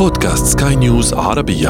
بودكاست سكاي نيوز عربية.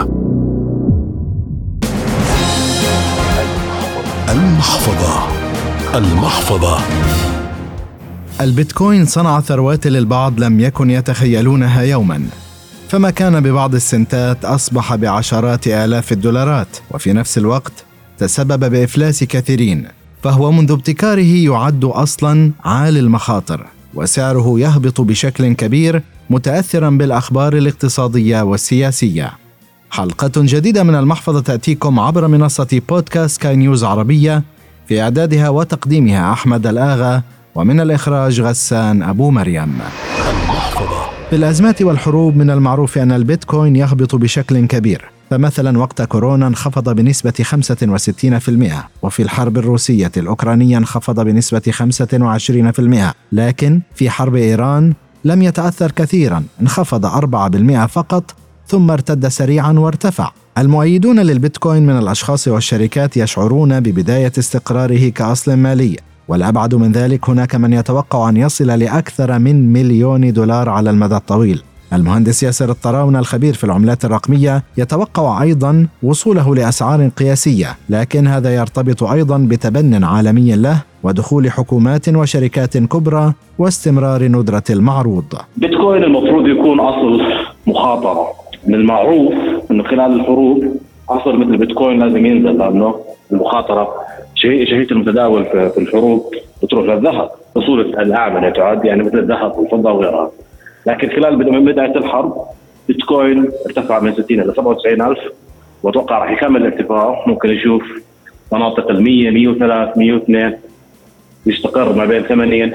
المحفظة. البيتكوين صنع ثروات للبعض لم يكن يتخيلونها يوما، فما كان ببعض السنتات أصبح بعشرات آلاف الدولارات، وفي نفس الوقت تسبب بإفلاس كثيرين، فهو منذ ابتكاره يعد أصلا عالي المخاطر، وسعره يهبط بشكل كبير متأثرا بالأخبار الاقتصادية والسياسية. حلقة جديدة من المحفظة تأتيكم عبر منصة بودكاست سكاي نيوز عربية، في إعدادها وتقديمها أحمد الآغا، ومن الإخراج غسان أبو مريم. في الأزمات والحروب من المعروف أن البيتكوين يهبط بشكل كبير، فمثلا وقت كورونا انخفض بنسبة 65%، وفي الحرب الروسية الأوكرانية انخفض بنسبة 25%، لكن في حرب إيران لم يتأثر كثيرا، انخفض 4% فقط ثم ارتد سريعا وارتفع. المؤيدون للبيتكوين من الأشخاص والشركات يشعرون ببداية استقراره كأصل مالي، والأبعد من ذلك هناك من يتوقع أن يصل لأكثر من $1,000,000 على المدى الطويل. المهندس ياسر الطراونة الخبير في العملات الرقمية يتوقع أيضا وصوله لأسعار قياسية، لكن هذا يرتبط أيضا بتبن عالمي له ودخول حكومات وشركات كبرى واستمرار ندرة المعروض. بيتكوين المفروض يكون أصل مخاطرة. من المعروف أنه خلال الحروب أصل مثل بيتكوين لازم ينزل، لأنه المخاطرة شهية المتداول في الحروب بتروح للذهب، أصول الأعمدة تعد يعني مثل الذهب والفضة وغيرها. لكن خلال بداية الحرب بيتكوين ارتفع من 60 إلى 97,000، وأتوقع راح يكمل الارتفاع. ممكن نشوف مناطق 100 103 102 يستقر ما بين 80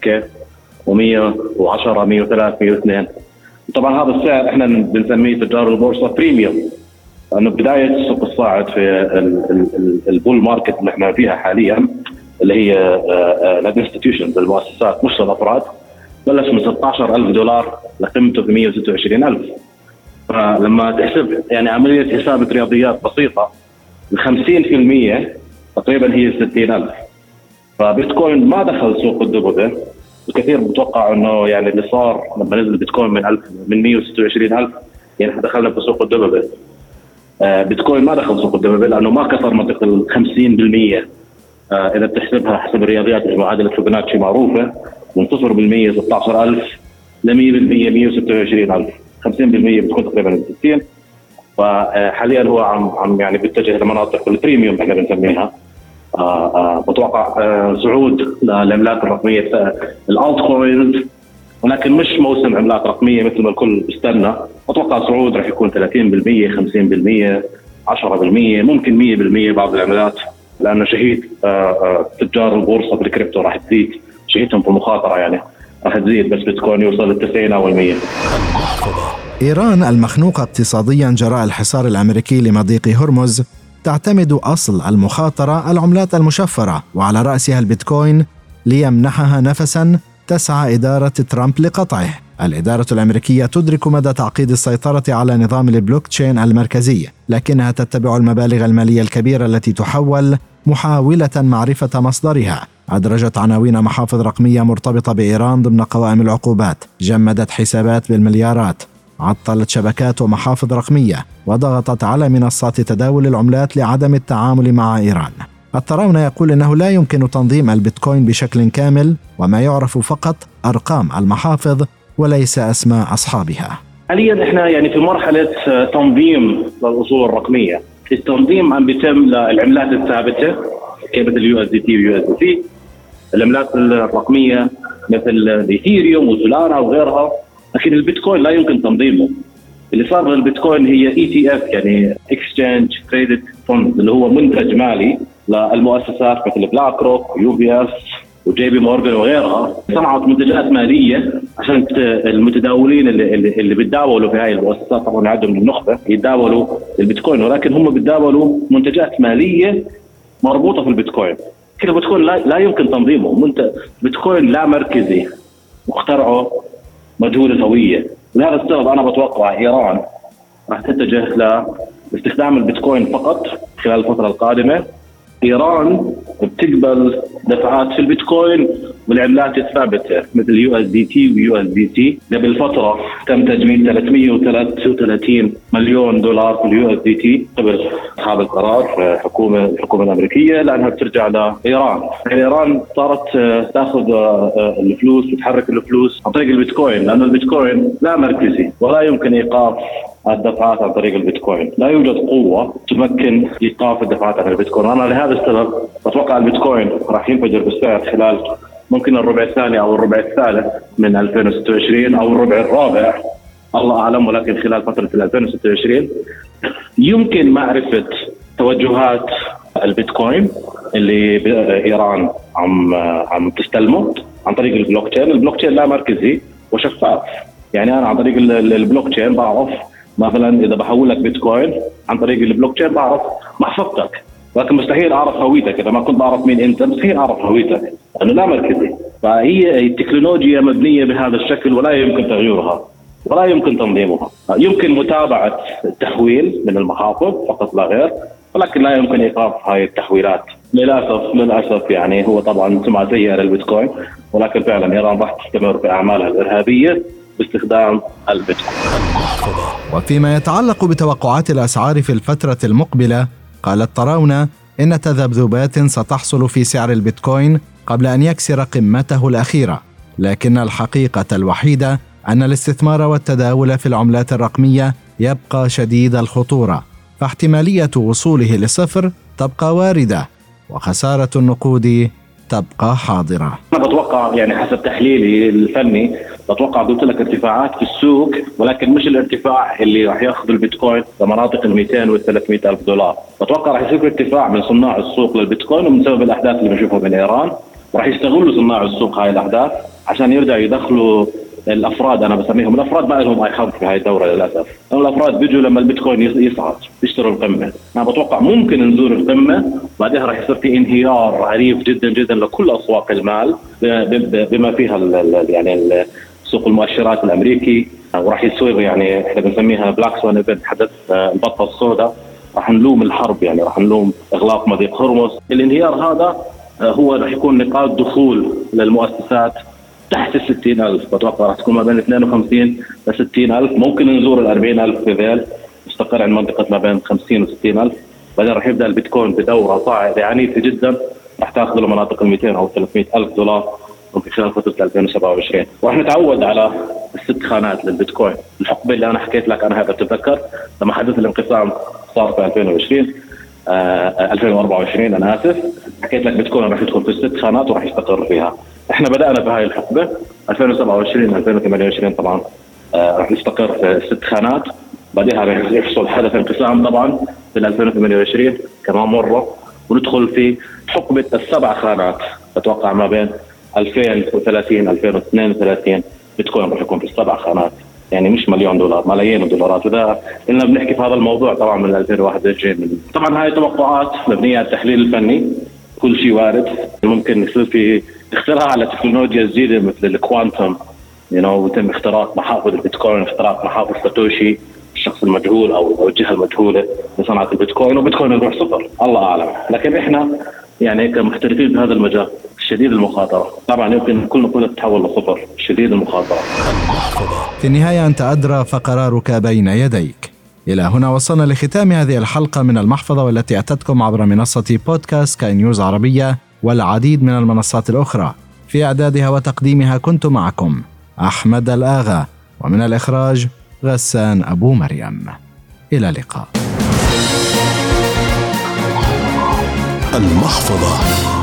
و110 103 102. طبعا هذا السعر احنا بنسميه تجار البورصة بريميوم، لأنه بداية السوق الصاعد في البول ماركت اللي احنا فيها حاليا، اللي هي الانستيتيوشنز المؤسسات مش الأفراد، بلش من $16,000 لقيمته ب 126,000. فلما تحسب يعني عملية حسابة رياضيات بسيطة، 50% تقريبا هي 60,000. فبيتكوين ما دخل سوق الدببة. الكثير متوقع انه يعني اللي صار لما نزل بيتكوين من 126,000 يعني دخلنا في سوق الدببة. بيتكوين ما دخل سوق الدببة لانه ما كسر منطقة 50%. اذا بتحسبها حسب الرياضيات معادلة فيبوناتشي معروفة، من 0% 16,000 ل 100% 126,000، 50% بتكون تقريبا 60. فحاليا هو عم يعني بيتجه لمناطق البريميوم احنا بنسميها. بتوقع صعود للعملات الرقمية الالت كوينز، ولكن مش موسم عملات رقمية مثل ما الكل بيستنى. اتوقع صعود راح يكون 30% 50% 10%، ممكن 100% بعض العملات، لأنه شهية تجار البورصة بالكريبتو راح تزيد، شهيتهم في المخاطرة يعني راح تزيد، بس بتكون يوصل 90 أو 100. إيران المخنوقة اقتصاديا جراء الحصار الأمريكي لمضيق هرمز تعتمد أصل المخاطرة العملات المشفرة، وعلى رأسها البيتكوين، ليمنحها نفسا تسعى إدارة ترامب لقطعه. الإدارة الأمريكية تدرك مدى تعقيد السيطرة على نظام البلوكتشين المركزي، لكنها تتبع المبالغ المالية الكبيرة التي تحول محاولة معرفة مصدرها. أدرجت عناوين محافظ رقمية مرتبطة بإيران ضمن قوائم العقوبات، جمدت حسابات بالمليارات، عطلت شبكات ومحافظ رقمية، وضغطت على منصات تداول العملات لعدم التعامل مع إيران. الطراونة يقول إنه لا يمكن تنظيم البيتكوين بشكل كامل، وما يعرف فقط أرقام المحافظ وليس أسماء أصحابها. حاليا احنا يعني في مرحلة تنظيم للأصول الرقمية. التنظيم عم بيتم للعملات الثابتة كمثل USDT و USDC، العملات الرقمية مثل الإيثيريوم وسولانا وغيرها، لكن البيتكوين لا يمكن تنظيمه. اللي صار للبيتكوين هي ETF، يعني Exchange Traded Fund، اللي هو منتج مالي للمؤسسات مثل بلاك روك UBS وجي بي مورغان وغيرها. صنعت منتجات مالية عشان المتداولين اللي بيتداولوا في هاي المؤسسات، طبعا عندهم النخبة يتداولوا البيتكوين، ولكن هم بيتداولوا منتجات مالية مربوطة في البيتكوين. كده البيتكوين لا يمكن تنظيمه. بيتكوين لا مركزي، مخترعه مجهول الهوية. لهذا السبب أنا بتوقع إيران راح تتجه لاستخدام البيتكوين فقط خلال الفترة القادمة، إيران بتقبل دفعات في البيتكوين والعملات الثابتة مثل USDT و USDT. قبل فترة تم تجميد 333 مليون دولار في USDT قبل أصحاب القرار في الحكومة الأمريكية لأنها بترجع لإيران. إيران صارت تأخذ الفلوس وتحرك الفلوس عن طريق البيتكوين، لأن البيتكوين لا مركزي ولا يمكن إيقاف الدفعات عن طريق البيتكوين. لا يوجد قوة تمكن إيقاف الدفعات عن البيتكوين. أنا لهذا السبب أتوقع البيتكوين راح ينفجر بالسعر خلال ممكن الربع الثاني أو الربع الثالث من 2026 أو الربع الرابع، الله أعلم، ولكن خلال فترة 2026 يمكن معرفة توجهات البيتكوين اللي إيران عم تستلمه عن طريق البلوك تشين. البلوك تشين لا مركزي وشفاف، يعني أنا عن طريق البلوك تشين بعرف مثلا إذا بحول لك بيتكوين عن طريق البلوك تشين بعرف محفظتك، لكن مستحيل أعرف هويتك. إذا ما كنت بعرف مين أنت مستحيل أعرف هويتك لأنه لا مركزي. فهي التكنولوجيا مبنية بهذا الشكل ولا يمكن تغييرها ولا يمكن تنظيمها. يمكن متابعة التحويل من المحافظ فقط لا غير، ولكن لا يمكن إيقاف هاي التحويلات. للأسف يعني هو طبعا سمعة سيئة للبيتكوين، ولكن فعلا إيران راح تستمر في أعمالها الإرهابية باستخدام البيتكوين. وفيما يتعلق بتوقعات الأسعار في الفترة المقبلة، قالت طراونة إن تذبذبات ستحصل في سعر البيتكوين قبل أن يكسر قمته الأخيرة، لكن الحقيقة الوحيدة أن الاستثمار والتداول في العملات الرقمية يبقى شديد الخطورة، فاحتمالية وصوله لصفر تبقى واردة وخسارة النقود تبقى حاضرة. أنا بتوقع يعني حسب تحليلي الفني بتوقع قلت لك ارتفاعات في السوق، ولكن مش الارتفاع اللي راح ياخذ البيتكوين لمناطق ال 200 وال 300 ألف دولار. بتوقع راح يصير ارتفاع من صناع السوق للبيتكوين ومن سبب الأحداث اللي بنشوفها من إيران، وراح يستغلوا صناع السوق هاي الأحداث عشان يرجعوا يدخلوا الافراد. انا بسميهم الافراد، ما لهم اي حظ في هاي الدوره للاسف. الافراد بيجوا لما البيتكوين يصعد يشتروا القمه. انا بتوقع ممكن نزور القمه بعدها راح يصير في انهيار عنيف جدا جدا لكل اسواق المال بما فيها يعني سوق المؤشرات الامريكي، وراح يصير يعني احنا بنسميها بلاك سوان ايفنت، حدث البطه السوداء. راح نلوم الحرب، يعني راح نلوم اغلاق مضيق هرمز. الانهيار هذا هو راح يكون نقاط دخول للمؤسسات تحت 60,000. بتوقع راح تكون ما بين 52 ل 60,000، ممكن نزور 40,000 في ذيل، مستقر عند منطقة ما بين 50 و 60,000. بعدين راح يبدأ البيتكوين بدورة صاعدة عنيفة جدا، راح تاخذ له مناطق 200 أو 300,000 دولار ممكن خلال فترة 2027. وراح نتعود على الست خانات للبيتكوين. الحقبة اللي أنا حكيت لك عنها بتتذكر لما حدث الانقسام صار في 2024 أنا آسف، حكيت لك بيتكوين راح يدخل في الست خانات وراح يستقر فيها. احنا بدأنا في هاي الحقبة 2027 2028 طبعا راح نستقر في الست خانات، بعدها راح يحصل حدث انقسام طبعا في 2028 كمان مرة، وندخل في حقبة السبع خانات. اتوقع ما بين 2030 2032 بيتكوين راح يكون في السبع خانات، يعني مش مليون دولار، ملايين الدولارات. وده إننا بنحكي في هذا الموضوع طبعا من 2021. طبعا هاي توقعات مبنية على التحليل الفني، كل شيء وارد. ممكن يصير في اختراع على تكنولوجيا جديدة مثل الكوانتم، ويتم اختراق محافظ البيتكوين، اختراق محافظ ساتوشي الشخص المجهول او الجهة المجهولة لصناعة البيتكوين، وبيتكوين يروح صفر، الله اعلم. لكن احنا يعني كمحترفين بهذا المجال شديد المخاطرة، طبعا يمكن كل نقطة تتحول لصفر، شديد المخاطرة. في النهاية أنت أدرى فقرارك بين يديك. إلى هنا وصلنا لختام هذه الحلقة من المحفظة، والتي أتتكم عبر منصة بودكاست سكاي نيوز عربية والعديد من المنصات الأخرى. في إعدادها وتقديمها كنت معكم أحمد الآغا، ومن الإخراج غسان أبو مريم. إلى اللقاء. المحفظة.